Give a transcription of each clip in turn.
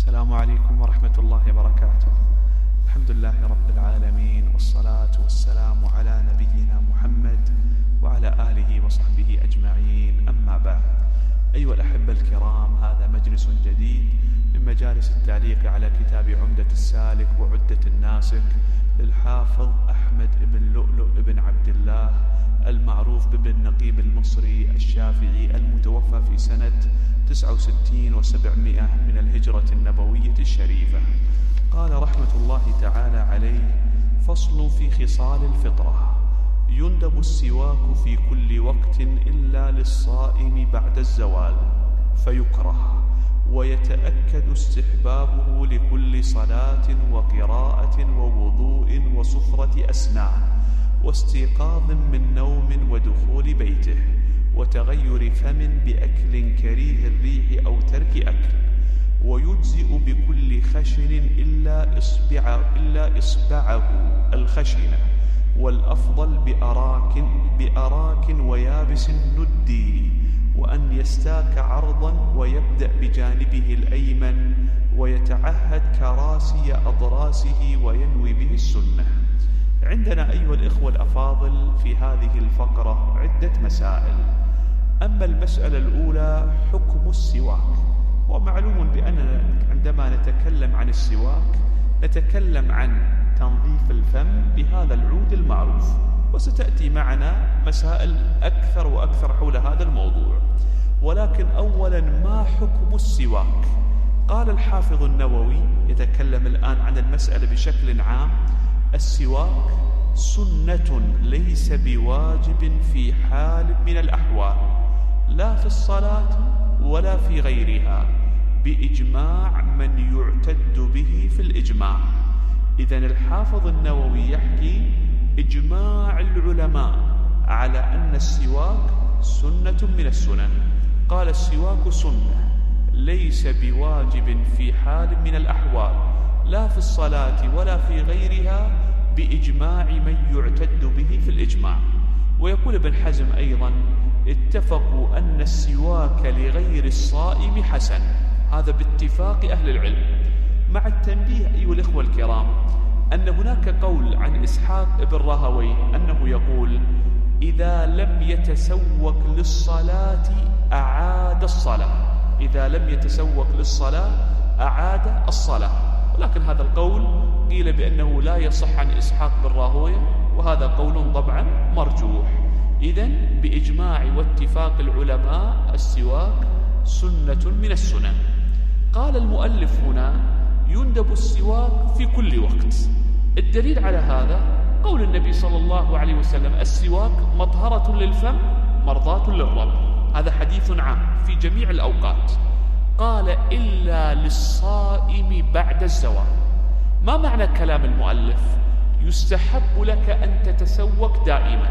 السلام عليكم ورحمة الله وبركاته. الحمد لله رب العالمين، والصلاة والسلام على نبينا محمد وعلى آله وصحبه أجمعين، أما بعد. أيها الأحبة الكرام، هذا مجلس جديد من مجالس التعليق على كتاب عمدة السالك وعدة الناسك للحافظ أحمد بن لؤلؤ بن عبد الله المعروف بابن النقيب المصري الشافعي، المتوفى في سنة 69 و700 من الهجرة النبوية الشريفة. قال رحمة الله تعالى عليه: فصل في خصال الفطرة. يندب السواك في كل وقت إلا للصائم بعد الزوال، فيكره، ويتأكد استحبابه لكل صلاة وقراءة ووضوء وصفرة أسنان واستيقاظ من نوم ودخول بيته وتغير فم بأكل كريه الريح أو ترك أكل، ويجزئ بكل خشن إلا إصبعه الخشنة، والأفضل بأراك ويابس ندي، وأن يستاك عرضا ويبدأ بجانبه الأيمن ويتعهد كراسي أضراسه وينوي به السنة. عندنا أيها الإخوة الأفاضل في هذه الفقرة عدة مسائل. أما المسألة الأولى حكم السواك. ومعلوم بأننا عندما نتكلم عن السواك نتكلم عن تنظيف الفم بهذا العود المعروف، وستأتي معنا مسائل أكثر وأكثر حول هذا الموضوع. ولكن أولا، ما حكم السواك؟ قال الحافظ النووي يتكلم الآن عن المسألة بشكل عام: السواك سنة ليس بواجب في حال من الأحوال، لا في الصلاة ولا في غيرها، بإجماع من يعتد به في الإجماع. إذن الحافظ النووي يحكي إجماع العلماء على أن السواك سنة من السنن. قال: السواك سنة ليس بواجب في حال من الأحوال، لا في الصلاة ولا في غيرها، بإجماع من يعتد به في الإجماع. ويقول ابن حزم أيضا: اتفقوا أن السواك لغير الصائم حسن. هذا باتفاق أهل العلم، مع التنبيه أيها الإخوة الكرام أن هناك قول عن إسحاق بن راهويه أنه يقول: إذا لم يتسوق للصلاة أعاد الصلاة، إذا لم يتسوق للصلاة أعاد الصلاة. ولكن هذا القول قيل بأنه لا يصح عن إسحاق بن راهويه، وهذا قول طبعا مرجوح. إذن بإجماع واتفاق العلماء السواك سنة من السنن. قال المؤلف هنا: يندب السواك في كل وقت. الدليل على هذا قول النبي صلى الله عليه وسلم: السواك مطهرة للفم مرضاة للرب. هذا حديث عام في جميع الأوقات. قال: إلا للصائم بعد الزوال. ما معنى كلام المؤلف؟ يستحب لك أن تتسوك دائما،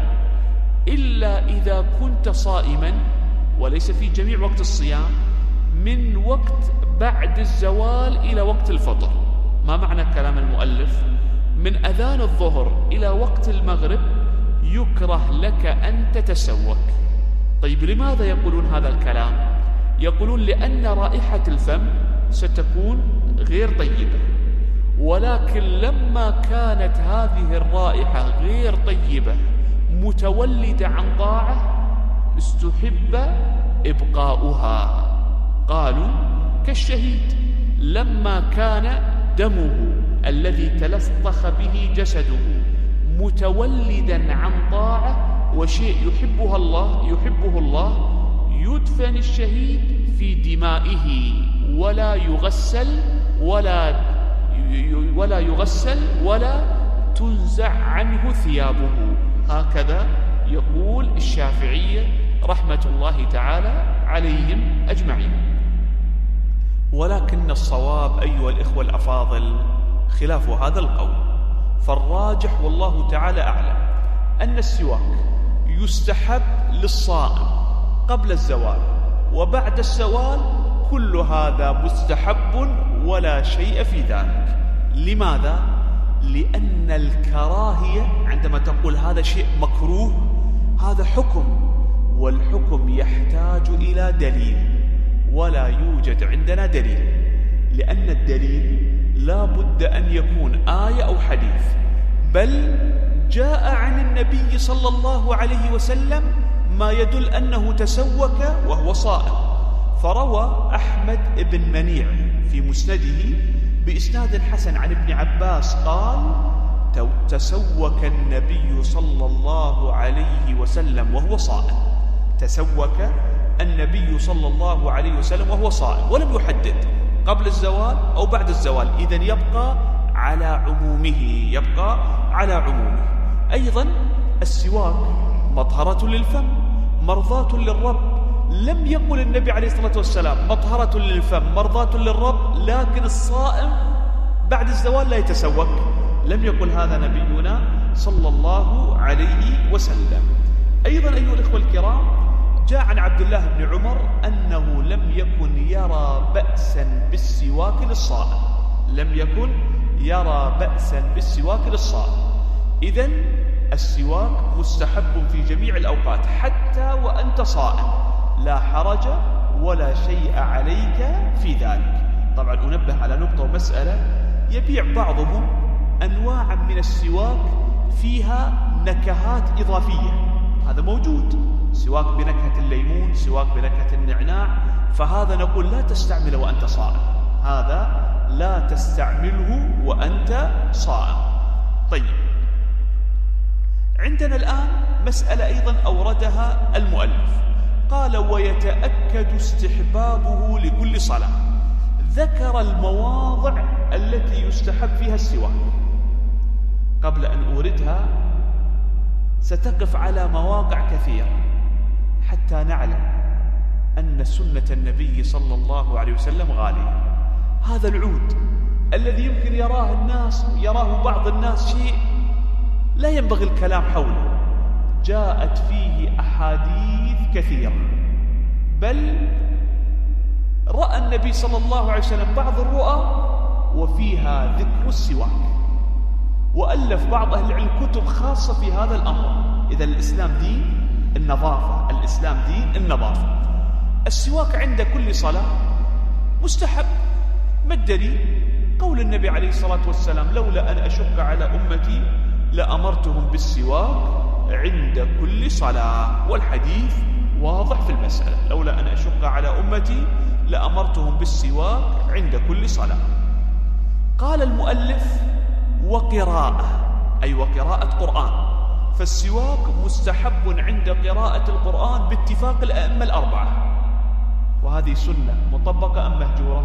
إلا إذا كنت صائما، وليس في جميع وقت الصيام، من وقت بعد الزوال إلى وقت الفطر. ما معنى كلام المؤلف؟ من أذان الظهر إلى وقت المغرب يكره لك أن تتسوك. طيب، لماذا يقولون هذا الكلام؟ يقولون لأن رائحة الفم ستكون غير طيبة، ولكن لما كانت هذه الرائحة غير طيبة متولدة عن طاعة استحب إبقاؤها. قالوا: كالشهيد لما كان دمه الذي تلطخ به جسده متولدا عن طاعة وشيء يحبه الله، يدفن الشهيد في دمائه ولا يغسل ولا تنزع عنه ثيابه. هكذا يقول الشافعية رحمة الله تعالى عليهم أجمعين. ولكن الصواب أيها الإخوة الأفاضل خلاف هذا القول. فالراجح والله تعالى أعلم أن السواك يستحب للصائم قبل الزوال وبعد الزوال، كل هذا مستحب ولا شيء في ذلك. لماذا؟ لأن الكراهية عندما تقول هذا شيء مكروه هذا حكم، والحكم يحتاج إلى دليل، ولا يوجد عندنا دليل. لأن الدليل لا بد أن يكون آية أو حديث، بل جاء عن النبي صلى الله عليه وسلم ما يدل أنه تسوك وهو صائم. فروى أحمد بن منيع في مسنده بإسناد حسن عن ابن عباس قال: تسوك النبي صلى الله عليه وسلم وهو صائم. تسوك النبي صلى الله عليه وسلم وهو صائم، ولم يحدد قبل الزوال أو بعد الزوال، إذن يبقى على عمومه، يبقى على عمومه. أيضا السواك مطهرة للفم مرضاة للرب. لم يقل النبي عليه الصلاة والسلام مطهرة للفم مرضاة للرب لكن الصائم بعد الزوال لا يتسوك، لم يقل هذا نبينا صلى الله عليه وسلم. أيضا أيها الإخوة الكرام، جاء عن عبد الله بن عمر أنه لم يكن يرى بأسا بالسواك للصائم، لم يكن يرى بأسا بالسواك للصائم. إذن السواك مستحب في جميع الأوقات حتى وأنت صائم، لا حرج ولا شيء عليك في ذلك. طبعا أنبه على نقطة ومسألة، يبيع بعضهم أنواعا من السواك فيها نكهات إضافية، هذا موجود، سواك بنكهة الليمون، سواك بنكهة النعناع، فهذا نقول لا تستعمله وأنت صائم، هذا لا تستعمله وأنت صائم. طيب، عندنا الآن مسألة أيضا أوردها المؤلف، قال: ويتأكد استحبابه لكل صلاة. ذكر المواضع التي يستحب فيها السواك. قبل أن أوردها ستقف على مواقع كثيرة حتى نعلم أن سنة النبي صلى الله عليه وسلم غالية. هذا العود الذي يمكن يراه بعض الناس شيء لا ينبغي الكلام حوله، جاءت فيه أحاديث كثيرة، بل رأى النبي صلى الله عليه وسلم بعض الرؤى وفيها ذكر السواك، وألف بعض أهل العلم كتب خاصة في هذا الأمر. إذا الإسلام دين النظافة، الإسلام دين النظافة. السواك عند كل صلاة مستحب. ما الدليل؟ قول النبي عليه الصلاة والسلام: لولا أن أشق على أمتي لأمرتهم بالسواك عند كل صلاة. والحديث واضح في المسألة، لولا أن أشق على أمتي لأمرتهم بالسواك عند كل صلاة. قال المؤلف: وقراءة، أي وقراءة قرآن. فالسواك مستحب عند قراءة القرآن باتفاق الأئمة الأربعة. وهذه سنة مطبقة أم مهجورة؟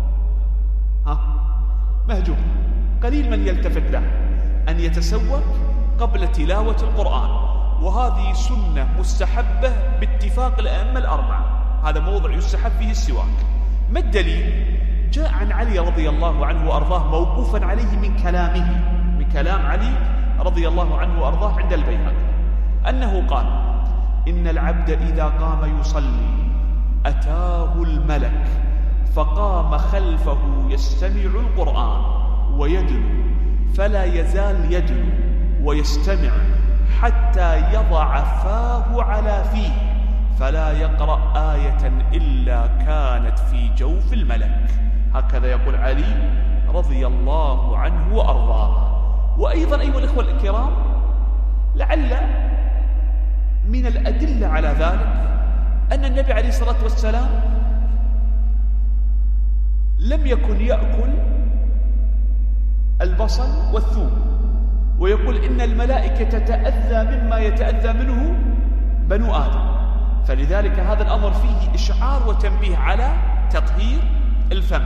مهجورة. قليل من يلتفت له أن يتسوك قبل تلاوة القرآن، وهذه سنة مستحبة باتفاق الأئمة الأربعة. هذا موضع يستحب فيه السواك. ما الدليل؟ جاء عن علي رضي الله عنه وأرضاه موقوفا عليه من كلامه، من كلام علي رضي الله عنه وأرضاه عند البيهقي، أنه قال: إن العبد إذا قام يصلي أتاه الملك فقام خلفه يستمع القرآن ويدنو، فلا يزال يدنو ويستمع حتى يضع فاه على فيه، فلا يقرأ آية إلا كانت في جوف الملك. هكذا يقول علي رضي الله عنه وأرضاه. وأيضا أيها الإخوة الكرام، لعل من الأدلة على ذلك أن النبي عليه الصلاة والسلام لم يكن يأكل البصل والثوم، ويقول إن الملائكة تتأذى مما يتأذى منه بنو آدم، فلذلك هذا الأمر فيه إشعار وتنبيه على تطهير الفم.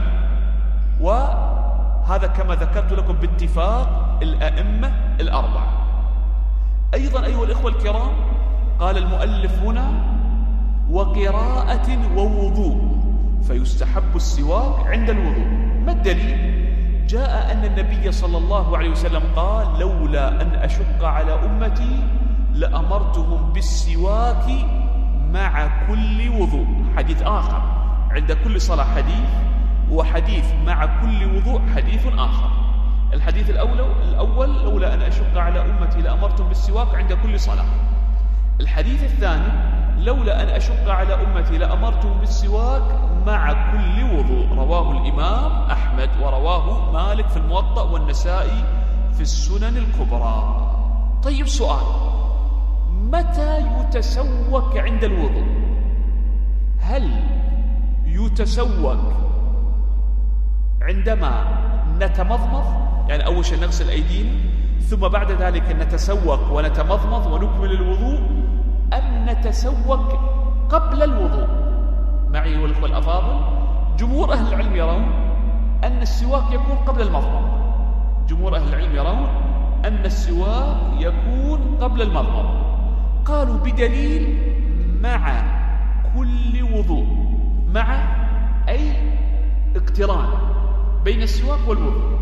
وهذا كما ذكرت لكم باتفاق الأئمة الأربعة. أيضا أيها الإخوة الكرام، قال المؤلف هنا: وقراءة ووضوء، فيستحب السواك عند الوضوء. ما الدليل؟ جاء أن النبي صلى الله عليه وسلم قال: لولا أن أشق على أمتي لأمرتهم بالسواك مع كل وضوء. حديث آخر، عند كل صلاة حديث، وحديث مع كل وضوء حديث آخر. الحديث الأول لولا أن أشق على أمتي لأمرتهم بالسواك عند كل صلاة. الحديث الثاني لولا أن أشق على أمتي لأمرتهم بالسواك مع كل وضوء، رواه الإمام أحمد. رواه مالك في الموطأ والنسائي في السنن الكبرى. طيب سؤال: متى يتسوك عند الوضوء؟ هل يتسوك عندما نتمضمض، يعني أول شيء نغسل أيدينا ثم بعد ذلك نتسوك ونتمضمض ونكمل الوضوء، أم نتسوك قبل الوضوء؟ معي والأخوة الأفاضل، جمهور أهل العلم يرون أن السواك يكون قبل المضمضة. جمهور أهل العلم يرون أن السواك يكون قبل المضمضة، قالوا بدليل مع كل وضوء، مع أي اقتران بين السواك والوضوء.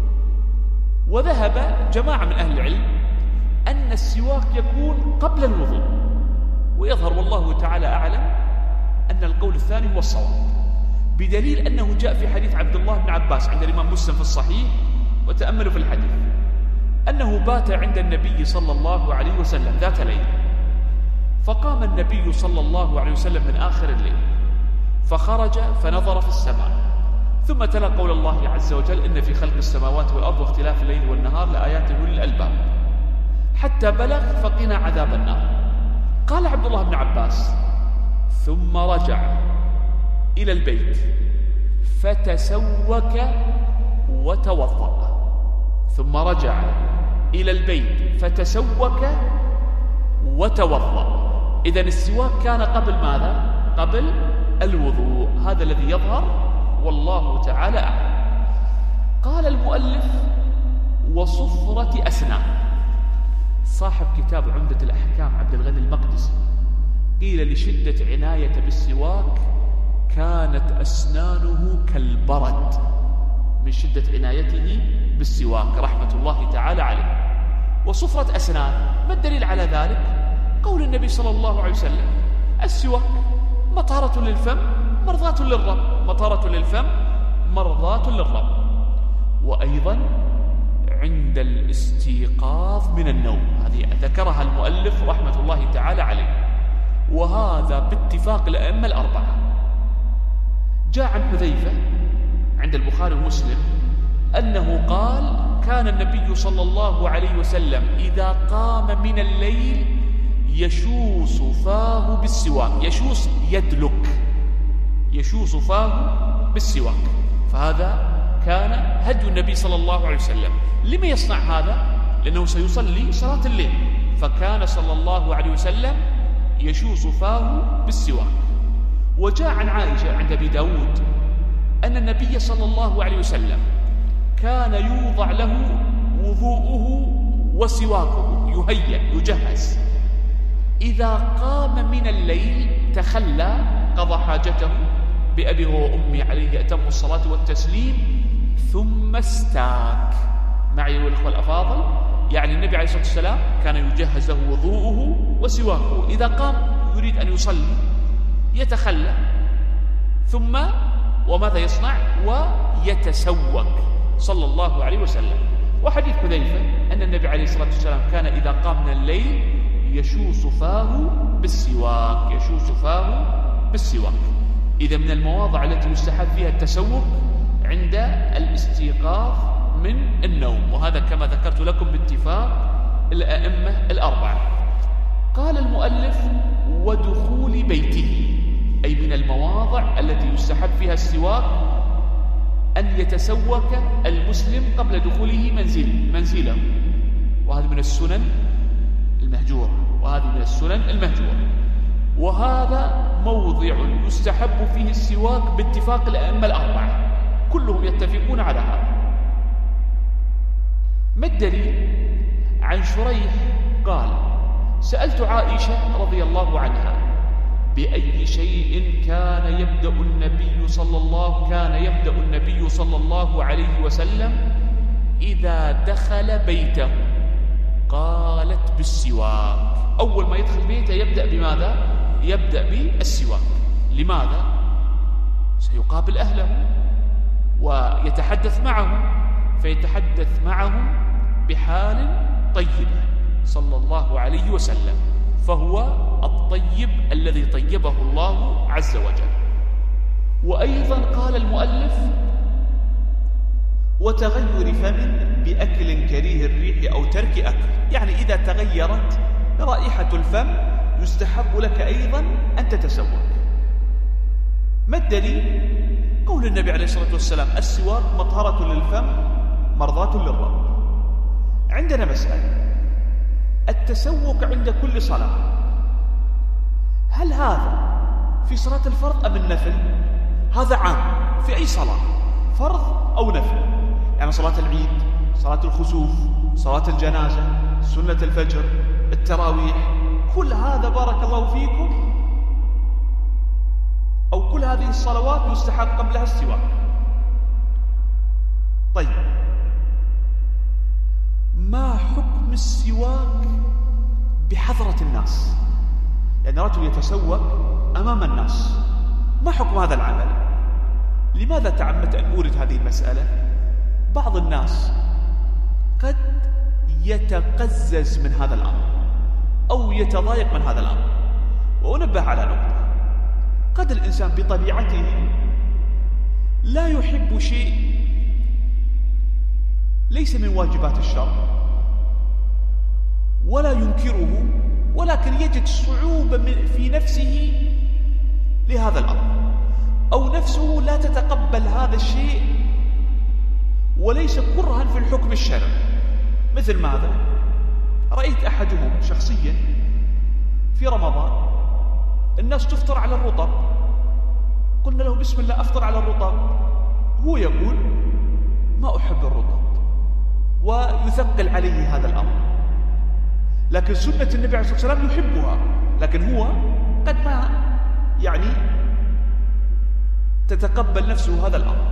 وذهب جماعة من أهل العلم أن السواك يكون قبل الوضوء، ويظهر والله تعالى أعلم أن القول الثاني هو الصواب، بدليل أنه جاء في حديث عبد الله بن عباس عند الإمام مسلم في الصحيح، وتأملوا في الحديث، أنه بات عند النبي صلى الله عليه وسلم ذات ليل، فقام النبي صلى الله عليه وسلم من آخر الليل فخرج فنظر في السماء، ثم تلا قول الله عز وجل: إن في خلق السماوات والأرض واختلاف الليل والنهار لآيات أولي الألباب، حتى بلغ فقنا عذاب النار. قال عبد الله بن عباس: ثم رجع إلى البيت فتسوك وتوضأ. ثم رجع إلى البيت فتسوك وتوضأ. إذن السواك كان قبل ماذا؟ قبل الوضوء. هذا الذي يظهر والله تعالى أعلم. قال المؤلف: وصفرة أسنان. صاحب كتاب عمدة الأحكام عبد الغني المقدسي قيل لشدة عناية بالسواك كانت أسنانه كالبرد، من شدة عنايته بالسواك رحمة الله تعالى عليه. وصفرة أسنان، ما الدليل على ذلك؟ قول النبي صلى الله عليه وسلم: السواك مطهرة للفم مرضاة للرب، مطهرة للفم مرضاة للرب. وأيضا عند الاستيقاظ من النوم، هذه ذكرها المؤلف رحمة الله تعالى عليه، وهذا باتفاق الأئمة الأربعة. جاء عن حذيفة عند البخاري ومسلم أنه قال: كان النبي صلى الله عليه وسلم إذا قام من الليل يشوص فاه بالسواك. يشوص يدلك، يشوص فاه بالسواك. فهذا كان هدي النبي صلى الله عليه وسلم. لما يصنع هذا؟ لأنه سيصلي صلاة الليل، فكان صلى الله عليه وسلم يشوص فاه بالسواك. وجاء عن عائشة عند أبي داود أن النبي صلى الله عليه وسلم كان يوضع له وضوءه وسواكه، يهيأ يجهز، إذا قام من الليل تخلى قضى حاجته بأبي وأمي عليه أتم الصلاة والتسليم ثم استاك. معي والأخوة الأفاضل، يعني النبي عليه الصلاة والسلام كان يجهز له وضوءه وسواكه، إذا قام يريد أن يصلي يتخلى ثم وماذا يصنع؟ ويتسوك صلى الله عليه وسلم. وحديث حذيفة أن النبي عليه الصلاة والسلام كان إذا قام من الليل يشوص فاه بالسواك، يشوص فاه بالسواك. إذا من المواضع التي يستحب فيها التسوك عند الاستيقاظ من النوم، وهذا كما ذكرت لكم باتفاق الأئمة الأربعة. قال المؤلف: ودخول بيته، أي من المواضع التي يستحب فيها السواك أن يتسوك المسلم قبل دخوله منزله، وهذا من السنن المهجورة، وهذه من السنن المهجورة. وهذا موضع يستحب فيه السواك باتفاق الأئمة الأربعة، كلهم يتفقون على هذا. ما الدليل؟ عن شريح قال: سألت عائشة رضي الله عنها: بأي شيء كان يبدأ النبي صلى الله عليه وسلم إذا دخل بيته؟ قالت: بالسواك. أول ما يدخل بيته يبدأ بماذا؟ يبدأ بالسواك. لماذا؟ سيقابل أهله ويتحدث معهم، فيتحدث معهم بحال طيبة صلى الله عليه وسلم، فهو الطيب الذي طيبه الله عز وجل. وأيضا قال المؤلف: وتغير فم بأكل كريه الريح أو ترك أكل. يعني إذا تغيرت رائحة الفم يستحب لك أيضا أن تتسوق. ما الدليل؟ قول النبي عليه الصلاة والسلام: السواك مطهرة للفم مرضاة للرب. عندنا مسألة: التسوق عند كل صلاة، هل هذا في صلاة الفرض أم النفل؟ هذا عام في أي صلاة، فرض أو نفل. يعني صلاة العيد، صلاة الخسوف، صلاة الجنازة، سنة الفجر، التراويح، كل هذا بارك الله فيكم أو كل هذه الصلوات يستحب قبلها السواك. طيب، ما حكم السواك بحضرة الناس؟ يعني رجل يتسوق أمام الناس، ما حكم هذا العمل؟ لماذا تعمدت أن أورد هذه المسألة؟ بعض الناس قد يتقزز من هذا الأمر أو يتضايق من هذا الأمر. وأنبه على نقطة: قد الإنسان بطبيعته لا يحب شيء ليس من واجبات الشرع ولا ينكره، ولكن يجد صعوبة في نفسه لهذا الأمر، أو نفسه لا تتقبل هذا الشيء وليس كرها في الحكم الشرعي. مثل ماذا؟ رأيت أحدهم شخصيا في رمضان الناس تفطر على الرطب، قلنا له: بسم الله، أفطر على الرطب. هو يقول: ما أحب الرطب، ويثقل عليه هذا الأمر. لكن سنة النبي عليه الصلاة والسلام يحبها، لكن هو قد ما يعني تتقبل نفسه هذا الأمر.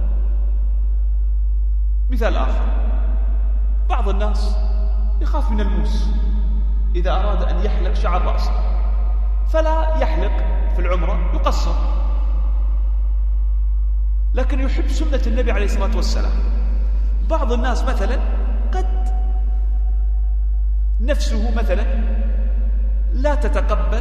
مثال آخر: بعض الناس يخاف من الموس، إذا أراد أن يحلق شعر رأسه فلا يحلق في العمرة، يقصر، لكن يحب سنة النبي عليه الصلاة والسلام. بعض الناس مثلا قد نفسه مثلا لا تتقبل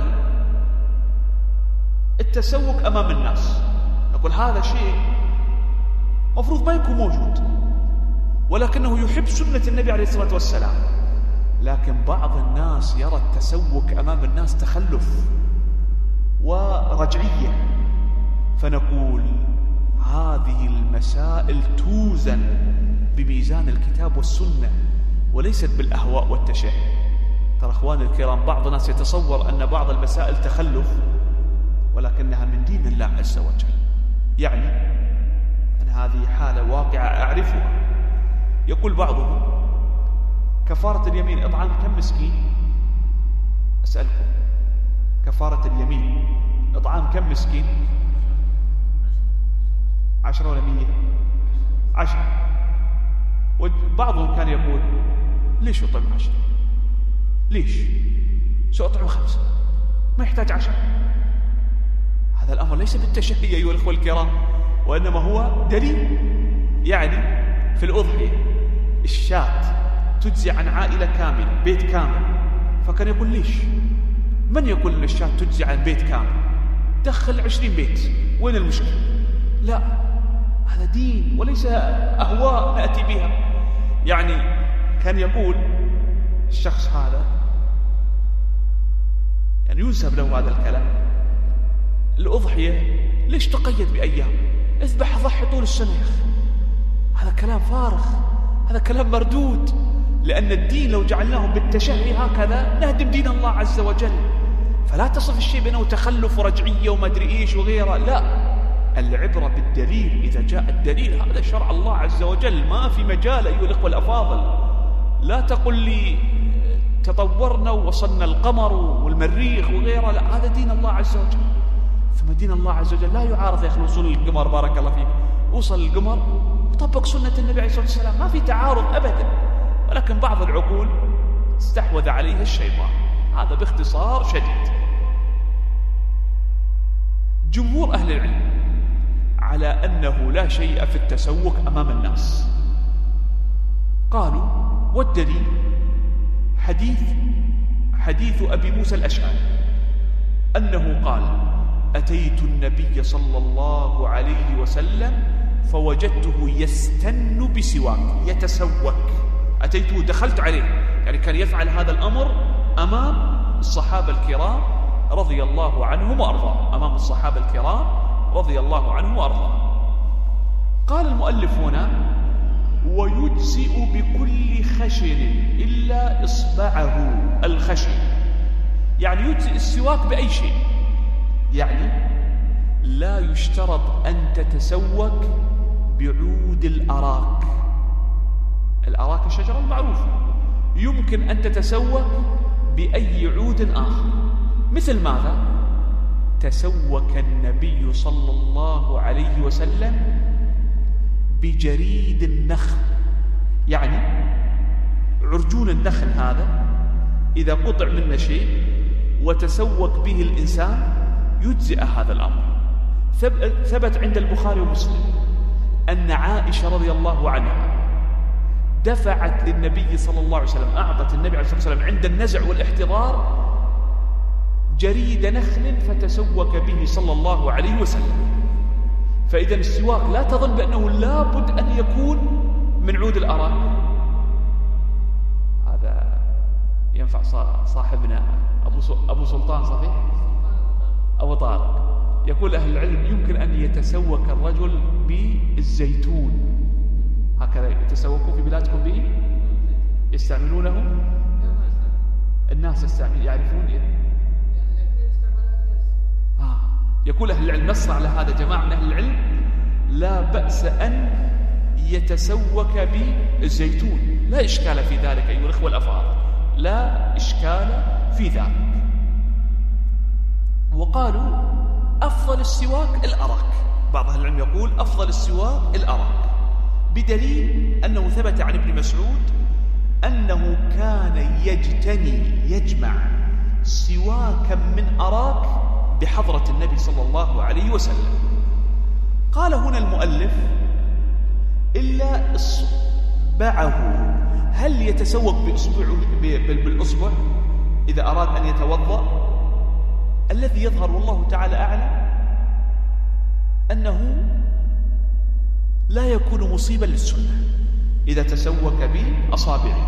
التسوق أمام الناس، نقول هذا شيء مفروض ما يكون موجود، ولكنه يحب سنة النبي عليه الصلاة والسلام. لكن بعض الناس يرى التسوق أمام الناس تخلف ورجعية، فنقول هذه المسائل توزن بميزان الكتاب والسنة وليست بالأهواء والتشهي. ترى أخواني الكرام، بعض الناس يتصور أن بعض المسائل تخلف، ولكنها من دين الله عز وجل. يعني أن هذه حالة واقعة أعرفها. يقول بعضهم: كفارة اليمين إطعام كم مسكين؟ أسألكم، كفارة اليمين إطعام كم مسكين؟ 10 ولا 100؟ 10. وبعضهم كان يقول: ليش أطعم 10؟ ليش؟ سأطعم 5، ما يحتاج 10. هذا الأمر ليس بالتشهي أيها الأخوة الكرام، وإنما هو دليل. يعني في الأضحية الشاة تجزي عن عائلة كاملة، بيت كامل، فكان يقول: ليش؟ من يقول أن الشاة تجزي عن بيت كامل؟ دخل 20 بيت، وين المشكلة؟ لا، هذا دين وليس أهواء نأتي بها. يعني كان يقول الشخص هذا، يعني ينسب له هذا الكلام: الأضحية ليش تقيد بأيام؟ اذبح ضحي طول السنة يا أخي. هذا كلام فارغ، هذا كلام مردود، لأن الدين لو جعلناه بالتشهي هكذا نهدم دين الله عز وجل. فلا تصف الشيء بأنه تخلف ورجعية وما أدري إيش وغيره، لا، العبرة بالدليل. إذا جاء الدليل هذا شرع الله عز وجل، ما في مجال أيها الأخوة الأفاضل. لا تقل لي تطورنا ووصلنا القمر والمريخ وغيره، لا، هذا دين الله عز وجل. ثم دين الله عز وجل لا يعارض يا أخي وصول القمر، بارك الله فيك، وصل القمر وطبق سنة النبي عليه الصلاة والسلام، ما في تعارض أبدا. ولكن بعض العقول استحوذ عليها الشيطان. هذا باختصار شديد. جمهور أهل العلم على أنه لا شيء في التسوق أمام الناس. قالوا: والدليل حديث أبي موسى الأشعري أنه قال: أتيت النبي صلى الله عليه وسلم فوجدته يستن بسواك يتسوك. أتيته دخلت عليه، يعني كان يفعل هذا الأمر أمام الصحابة الكرام رضي الله عنهم وأرضاهم، أمام الصحابة الكرام رضي الله عنهم وأرضاهم. قال المؤلف هنا: ويجزئ بكل خشن إلا إصبعه الخشن، يعني يجزئ السواك بأي شيء، يعني لا يشترط أن تتسوك بعود الأراك. الأراك الشجرة المعروفة، يمكن أن تتسوك بأي عود آخر. مثل ماذا؟ تسوك النبي صلى الله عليه وسلم بجريد النخل، يعني عرجون النخل هذا إذا قطع منه شيء وتسوك به الإنسان يجزئ هذا الأمر. ثبت عند البخاري ومسلم أن عائشة رضي الله عنها دفعت للنبي صلى الله عليه وسلم، أعطت النبي عليه الصلاة والسلام عند النزع والاحتضار جريد نخل فتسوك به صلى الله عليه وسلم. فإذا السواك لا تظن بأنه لابد أن يكون من عود الأراك. هذا ينفع صاحبنا أبو سلطان صحيح؟ أبو طارق يقول أهل العلم يمكن أن يتسوك الرجل بالزيتون، هكذا يتسوكون في بلادكم به، يستعملونه الناس يعرفون يقول أهل العلم، نص على هذا جماعة من أهل العلم، لا بأس أن يتسوك بالزيتون، لا إشكال في ذلك أيها الأخوة الأفاضل، لا إشكال في ذلك. وقالوا أفضل السواك الأراك، بعض أهل العلم يقول أفضل السواك الأراك، بدليل أنه ثبت عن ابن مسعود أنه كان يجمع سواكا من أراك بحضرة النبي صلى الله عليه وسلم. قال هنا المؤلف: إلا إصبعه، هل يتسوك بالأصبع إذا أراد أن يتوضأ؟ الذي يظهر والله تعالى أعلم أنه لا يكون مصيبا للسنة إذا تسوك بأصابعه.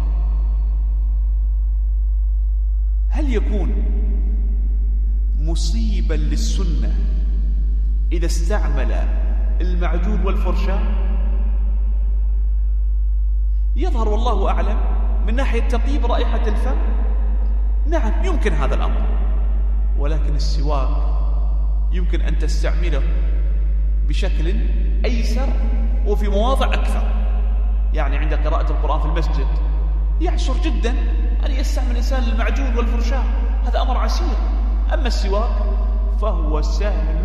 هل يكون مصيبا للسنة إذا استعمل المعجون والفرشاة؟ يظهر والله أعلم من ناحية تطيب رائحة الفم، نعم يمكن هذا الأمر، ولكن السواك يمكن أن تستعمله بشكل أيسر وفي مواضع أكثر. يعني عند قراءة القرآن في المسجد يعسر جدا أن يستعمل الإنسان المعجون والفرشاة، هذا أمر عسير. أما السواك فهو سهل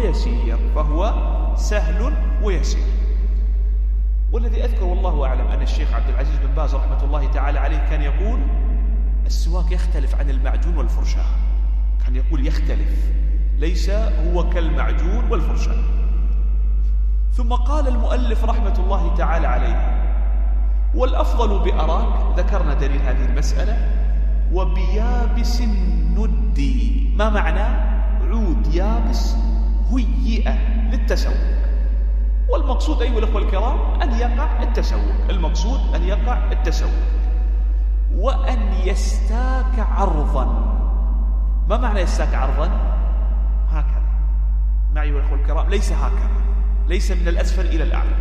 ويسير، والذي أذكر والله أعلم أن الشيخ عبد العزيز بن باز رحمة الله تعالى عليه كان يقول السواك يختلف عن المعجون والفرشاة، كان يقول يختلف، ليس هو كالمعجون والفرشاة. ثم قال المؤلف رحمة الله تعالى عليه: والأفضل بأراك، ذكرنا دليل هذه المسألة، وبيابس الندي. ما معنى عود يابس؟ هيئة للتسوق، والمقصود أيها الأخوة الكرام أن يقع التسوق، المقصود أن يقع التسوق. وأن يستاك عرضا. ما معنى يستاك عرضا؟ هكذا، معي أيها الأخوة الكرام، ليس هكذا، ليس من الأسفل إلى الأعلى.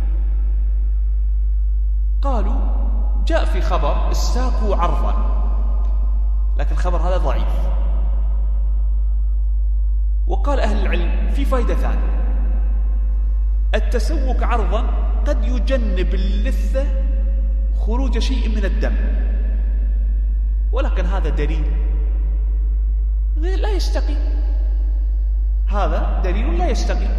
قالوا جاء في خبر استاكوا عرضا، لكن الخبر هذا ضعيف. وقال أهل العلم في فائدة ثانية: التسوك عرضا قد يجنب اللثة خروج شيء من الدم، ولكن هذا دليل لا يستقيم، هذا دليل لا يستقيم،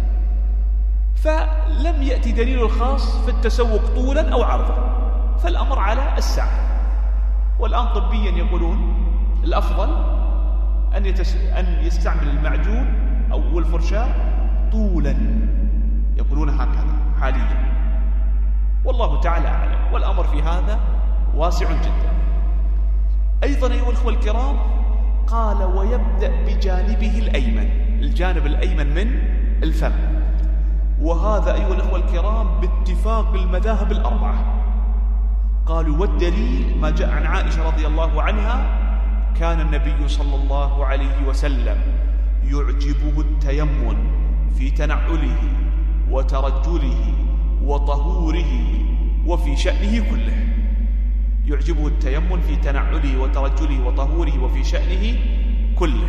فلم يأتي دليل الخاص في التسوق طولا أو عرضا، فالأمر على السعة. والآن طبيا يقولون الأفضل أن يستعمل المعجون أو الفرشاة طولا، يقولون هكذا حاليا، والله تعالى أعلم، والأمر في هذا واسع جدا. أيضا أيها الأخوة الكرام قال: ويبدأ بجانبه الأيمن، الجانب الأيمن من الفم. وهذا أيها الأخوة الكرام باتفاق المذاهب الأربعة. قالوا والدليل ما جاء عن عائشة رضي الله عنها: كان النبي صلى الله عليه وسلم يعجبه التيمم في تنعله وترجله وطهوره وفي شأنه كله. يعجبه التيمم في تنعله وترجله وطهوره وفي شأنه كله.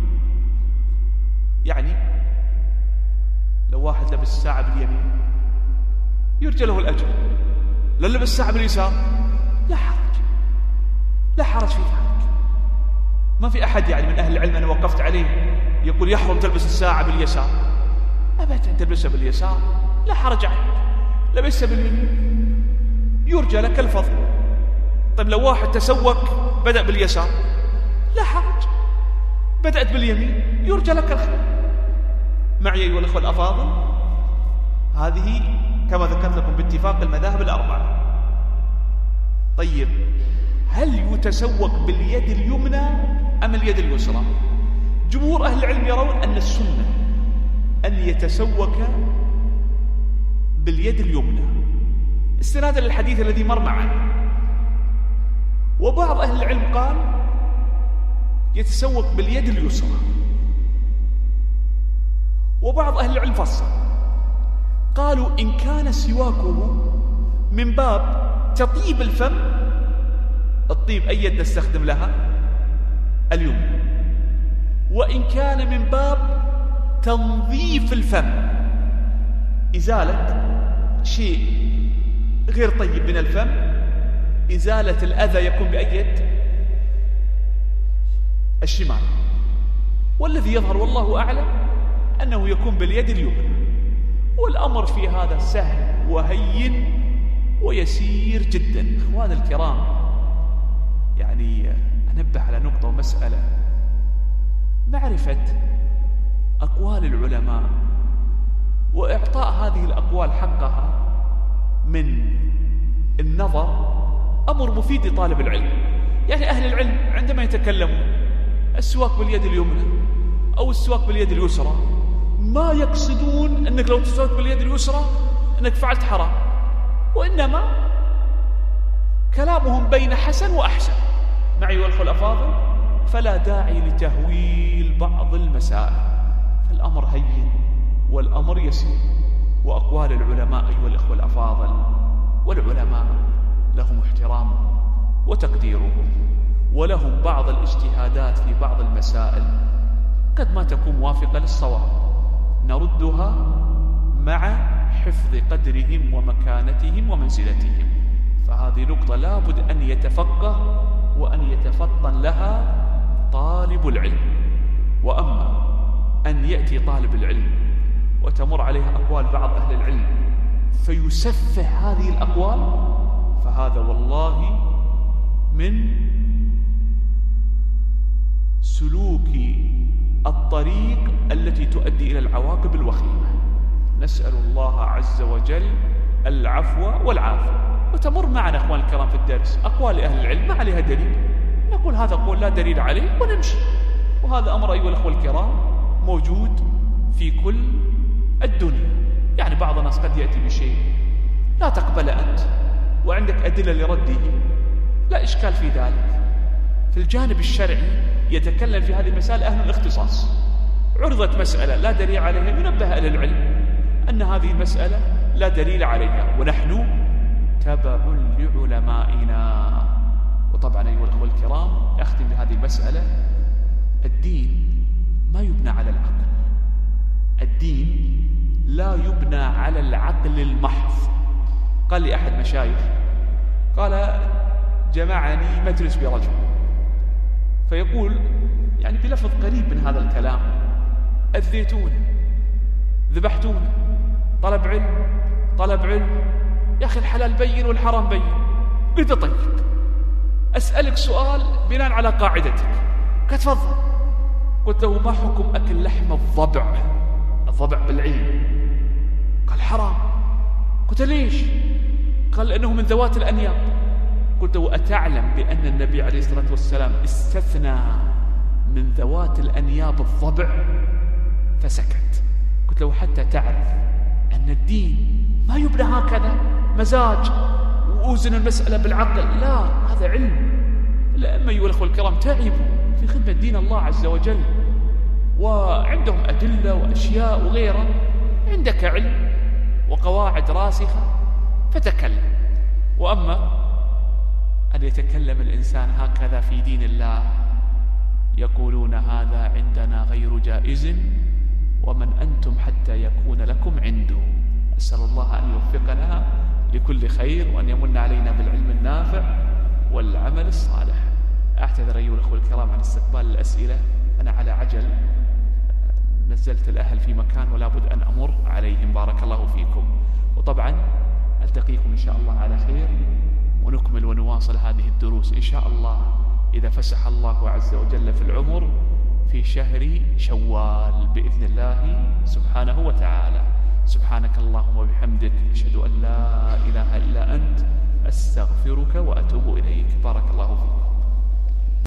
يعني لو واحد لبس الساعة باليمين يرجى له الأجر، لو لبس الساعة باليسار لا حرج في ذلك. ما في أحد يعني من أهل العلم أنا وقفت عليه يقول يحرم تلبس الساعة باليسار، أبدا، تلبسها باليسار لا حرج عليك، لبسها باليمين يرجى لك الفضل. طيب لو واحد تسوق بدأ باليسار لا حرج، بدأت باليمين يرجى لك الخير. معي أيها الأخوة الأفاضل، هذه كما ذكرت لكم باتفاق المذاهب الأربعة. طيب هل يتسوق باليد اليمنى أم اليد اليسرى؟ جمهور أهل العلم يرون أن السنة أن يتسوق باليد اليمنى استنادا للحديث الذي مر معنا. وبعض أهل العلم قال يتسوق باليد اليسرى، وبعض أهل العلم فصل قالوا إن كان سواكه من باب تطيب الفم، الطيب أي يد نستخدم لها؟ اليمنى. وإن كان من باب تنظيف الفم، إزالة شيء غير طيب من الفم، إزالة الأذى، يكون بأي يد؟ الشمال. والذي يظهر والله أعلم أنه يكون باليد اليمنى، والأمر في هذا سهل وهين ويسير جدا. إخوان الكرام، يعني أنبه على نقطة ومسألة: معرفة أقوال العلماء وإعطاء هذه الأقوال حقها من النظر أمر مفيد لطالب العلم. يعني أهل العلم عندما يتكلمون السواك باليد اليمنى أو السواك باليد اليسرى ما يقصدون أنك لو تسواك باليد اليسرى أنك فعلت حرام، وإنما كلامهم بين حسن وأحسن. معي والأخوة الأفاضل، فلا داعي لتهويل بعض المسائل، فالأمر هين والأمر يسير. وأقوال العلماء أيها الأخوة الأفاضل، والعلماء لهم احترامهم وتقديرهم، ولهم بعض الاجتهادات في بعض المسائل قد ما تكون موافقة للصواب، نردها مع حفظ قدرهم ومكانتهم ومنزلتهم. فهذه نقطة لابد أن يتفقه وأن يتفطن لها طالب العلم. وأما أن يأتي طالب العلم وتمر عليه أقوال بعض أهل العلم فيسفه هذه الأقوال، فهذا والله من سلوك الطريق التي تؤدي إلى العواقب الوخيمة. نسأل الله عز وجل العفو والعافية. وتمر معنا أخوان الكرام في الدرس أقوال أهل العلم ما عليها دليل، نقول هذا قول لا دليل عليه ونمشي. وهذا أمر أيها الأخوة الكرام موجود في كل الدنيا. يعني بعض الناس قد يأتي بشيء لا تقبل أنت وعندك أدلة لرده، لا إشكال في ذلك. في الجانب الشرعي يتكلم في هذه المسائل أهل الاختصاص. عرضت مسألة لا دليل عليها، ينبه أهل العلم أن هذه المسألة لا دليل عليها، ونحن تبع لعلمائنا. وطبعا أيها الأخوة الكرام، أختم بهذه المسألة: الدين ما يبنى على العقل، الدين لا يبنى على العقل المحض. قال لي أحد مشايخ، قال جمعني مجلس برجل فيقول يعني بلفظ قريب من هذا الكلام: أذيتونا، ذبحتونا، طلب علم، يا أخي الحلال بين والحرام بين. قلت طيب أسألك سؤال بناء على قاعدتك. قال تفضل. قلت له: ما حكم أكل لحم الضبع بالعلم؟ قال حرام. قلت ليش؟ قال لأنه من ذوات الأنياب. قلت له: أتعلم بأن النبي عليه الصلاة والسلام استثنى من ذوات الأنياب الضبع؟ فسكت. قلت له: حتى تعرف أن الدين ما يبنى هكذا مزاج وأوزن المسألة بالعقل، لا، هذا علم. الأئمة أيها الأخوة الكرام تعبوا في خدمة دين الله عز وجل، وعندهم أدلة وأشياء وغيرها. عندك علم وقواعد راسخة فتكلم. وأما أن يتكلم الإنسان هكذا في دين الله، يقولون هذا عندنا غير جائز، ومن أنتم حتى يكون لكم عنده. أسأل الله أن يوفقنا لكل خير، وأن يمن علينا بالعلم النافع والعمل الصالح. أعتذر أيها الأخوة الكرام عن استقبال الأسئلة، أنا على عجل، نزلت الأهل في مكان ولا بد أن أمر عليهم. بارك الله فيكم. وطبعا ألتقيكم إن شاء الله على خير، ونكمل ونواصل هذه الدروس إن شاء الله إذا فسح الله عز وجل في العمر في شهر شوال بإذن الله سبحانه وتعالى. سبحانك اللهم وبحمدك، أشهد أن لا إله إلا أنت، أستغفرك وأتوب إليك. بارك